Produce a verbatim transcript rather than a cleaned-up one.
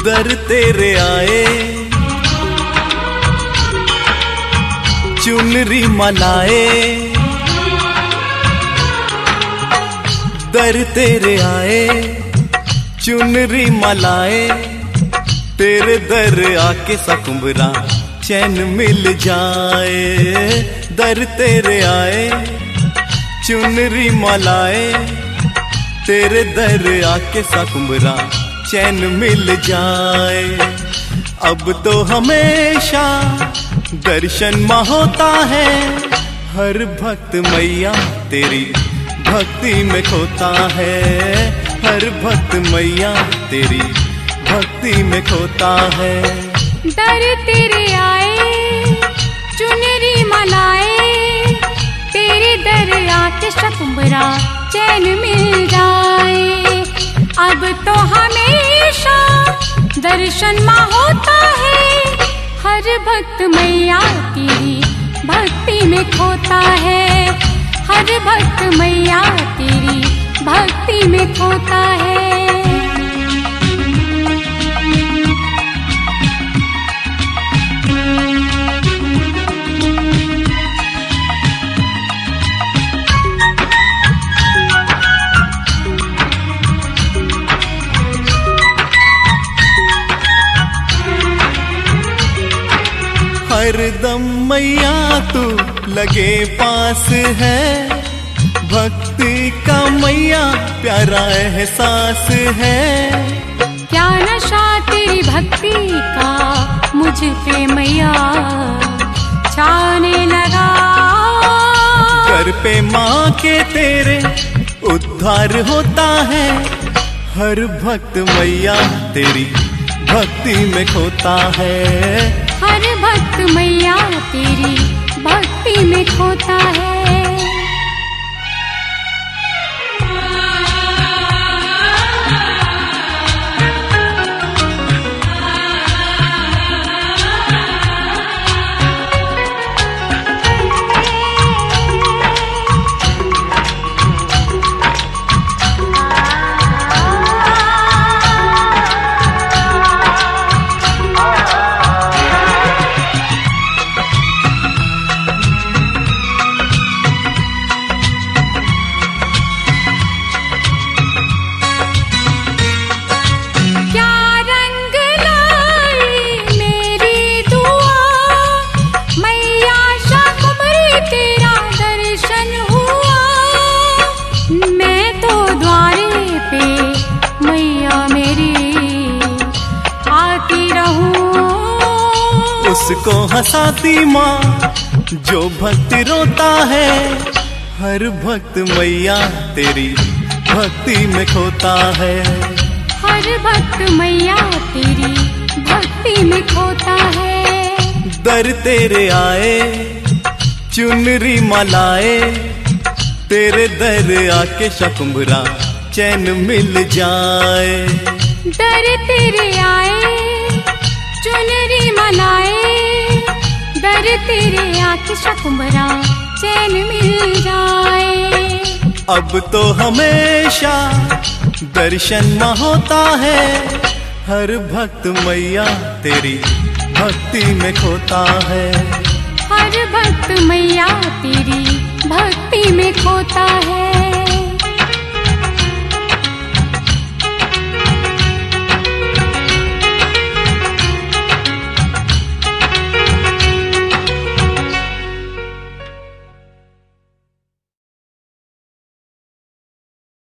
दर तेरे आए, चुनरी मलाए, दर तेरे आए, चुनरी मलाए, तेरे दर आके सकुंबरा चैन मिल जाए। दर तेरे आए, चुनरी मलाए, तेरे दर आके सकुंबरा चैन मिल जाए। अब तो हमेशा दर्शन माँ होता है, हर भक्त मैया तेरी भक्ति में खोता है। हर भक्त मैया तेरी भक्ति में खोता है। दर तेरे आए, चुनरी मलाए, तेरे दर आके सकुंबरा चैन मिल जाए। अब तो हमेशा दर्शन माँ होता है, हर भक्त मैया तेरी भक्ति में खोता है। हर भक्त मैया तेरी भक्ति में खोता है। हरदम मैया तू लगे पास है, भक्ति का मैया प्यारा एहसास है। क्या नशा तेरी भक्ति का मुझ पे मैया छाने लगा। घर पे माँ के तेरे उद्धार होता है, हर भक्त मैया तेरी भक्ति में खोता है। हर भक्त मैया तेरी भक्ति में खोता है। उसको हंसाती माँ जो भक्त रोता है, हर भक्त मैया तेरी भक्ति में खोता है। हर भक्त मैया तेरी भक्ति में खोता है। दर तेरे आए, चुनरी मलाए, तेरे दर आके सकुंबरा चैन मिल जाए। दर तेरे आए, चुनरी मलाए, दर तेरे आके सकुंबरा चैन मिल जाए। अब तो हमेशा दर्शन माँ होता है, हर भक्त मैया तेरी भक्ति में खोता है। हर भक्त मैया तेरी भक्ति में खोता है।